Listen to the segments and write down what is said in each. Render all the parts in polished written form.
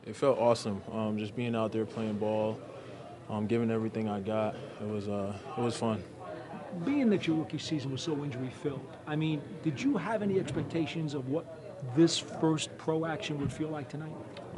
It felt awesome. Just being out there playing ball, giving everything I got. It was fun. Being that your rookie season was so injury-filled, I mean, did you have any expectations of what this first pro action would feel like tonight?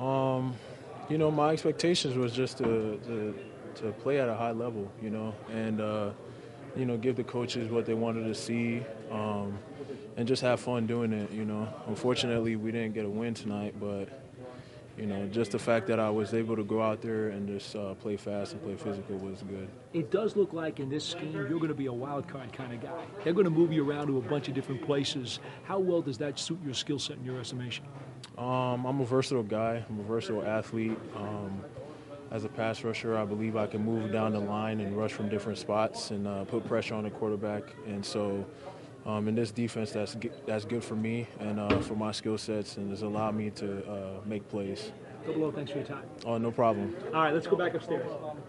My expectations was just to play at a high level, and give the coaches what they wanted to see, and just have fun doing it. Unfortunately, we didn't get a win tonight, but just the fact that I was able to go out there and just play fast and play physical was good. It does look like in this scheme you're going to be a wild card kind of guy. They're going to move you around to a bunch of different places. How well does that suit your skill set and your estimation? I'm a versatile guy. I'm a versatile athlete. As a pass rusher, I believe I can move down the line and rush from different spots and put pressure on the quarterback. And so in this defense, that's good for me and for my skill sets, and it's allowed me to make plays. Double O, thanks for your time. Oh, no problem. All right, let's go back upstairs.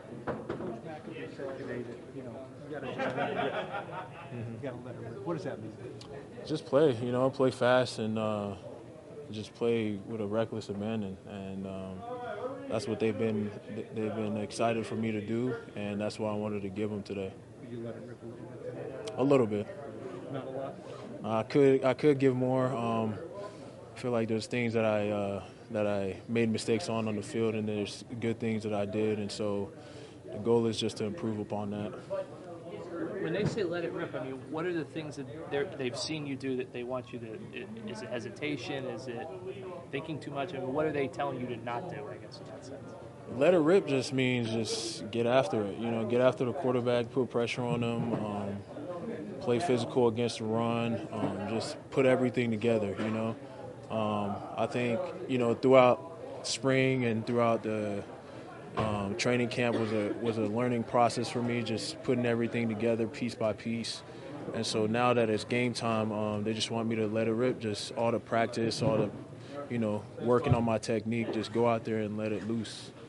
Said today that you got to just let it rip. You got to let it rip. What does that mean? Just play, play fast and just play with a reckless abandon, and that's what they've been excited for me to do, and that's what I wanted to give them today. Did you let it rip a little bit today? A little bit. Not a lot. I could give more. I feel like there's things that I made mistakes on the field, and there's good things that I did, and so the goal is just to improve upon that. When they say let it rip, I mean, what are the things that they've seen you do that they want you to? Is it hesitation? Is it thinking too much? I mean, what are they telling you to not do, I guess, in that sense? Let it rip just means just get after it. Get after the quarterback, put pressure on them, play physical against the run, just put everything together, I think, throughout spring and throughout the training camp was a learning process for me, just putting everything together piece by piece. And so now that it's game time, they just want me to let it rip, just all the practice, all the, working on my technique, just go out there and let it loose.